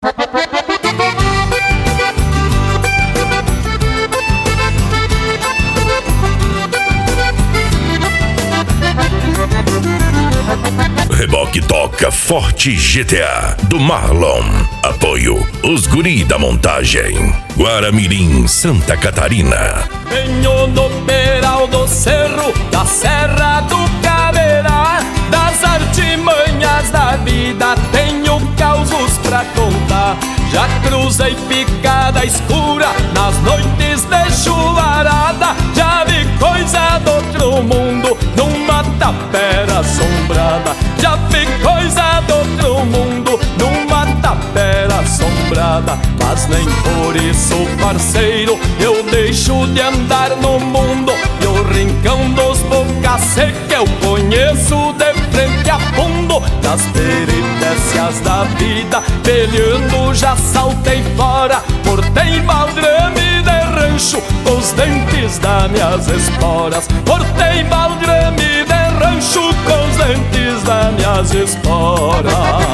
Reboque toca Forte GTA do Marlon. Apoio Os Guri da Montagem. Guaramirim, Santa Catarina. Venho no Peral do Cerro, da Serra do Caverá, das artimanhas da vida tenho causos pra contar. Já cruzei picada escura nas noites de chuvarada, já vi coisa do outro mundo numa tapera assombrada. Já vi coisa do outro mundo numa tapera assombrada. Mas nem por isso, parceiro, eu deixo de andar no mundo. E o rincão dos boca seca eu conheço de frente a fundo. Das peripécias da vida, peleando já saltei fora. Cortei baldrame de rancho com os dentes das minhas esporas. Cortei baldrame de rancho com os dentes das minhas esporas.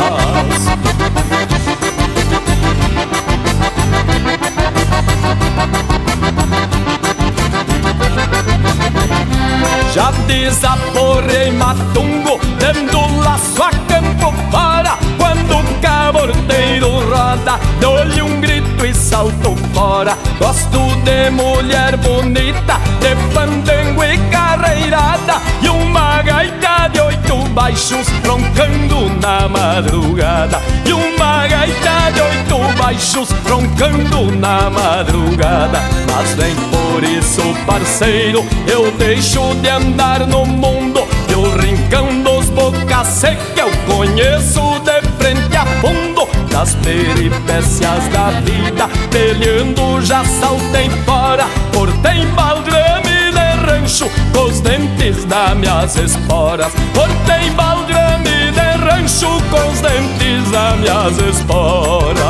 Já desaporrei matungo, dando laço a campo fora. Quando o cabordeiro roda, dou-lhe um grito e salto fora. Gosto de mulher bonita, de fandango e carreirada, e uma gaita de 8 baixos roncando na madrugada. E uma gaita de 8 baixos roncando na madrugada. Mas nem por isso, parceiro, eu deixo de andar no mundo. E o rincão dos boca seca eu conheço de frente a fundo. Das peripécias da vida, peleando já saltei fora. Cortei baldrame de rancho com os dentes das minhas esporas. Cortei baldrame de rancho com os dentes das minhas esporas.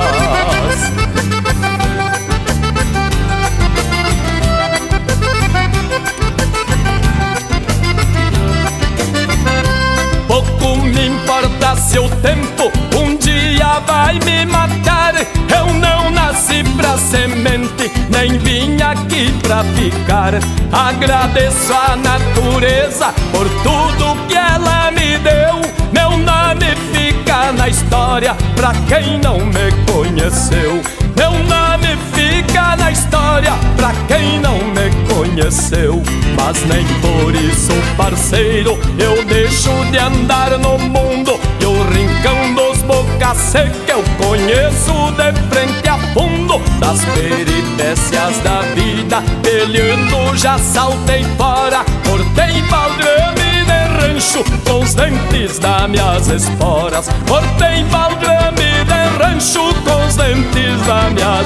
Pouco me importa se o tempo um dia vai me matar. Eu não nasci pra semente, nem vim aqui pra ficar. Agradeço a natureza por tudo que ela me deu. Meu nome fica na história pra quem não me conheceu. Meu nome fica na história pra quem não me conheceu. Mas nem por isso, parceiro, eu deixo de andar no mundo. E o rincão dos boca seca eu conheço de frente a fundo. Das peripécias da vida, peleando já saltei fora. Cortei baldrame de rancho com os dentes das minhas esporas. Cortei baldrame de rancho com os dentes das minhas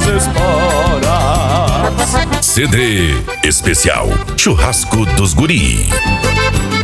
esporas. CD especial Churrasco dos Guri.